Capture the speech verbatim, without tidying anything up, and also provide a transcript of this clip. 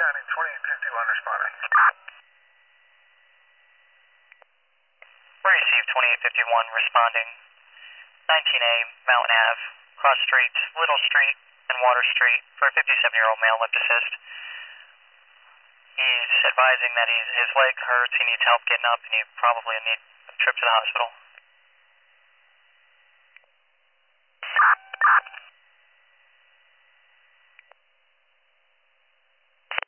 ninety, twenty-eight fifty-one responding. We received twenty-eight fifty-one responding. nineteen A, Mountain Ave, cross streets, Little Street and Water Street for a fifty-seven-year-old male lip assist. He's advising that he's, his leg hurts, he needs help getting up, and he probably needs a trip to the hospital.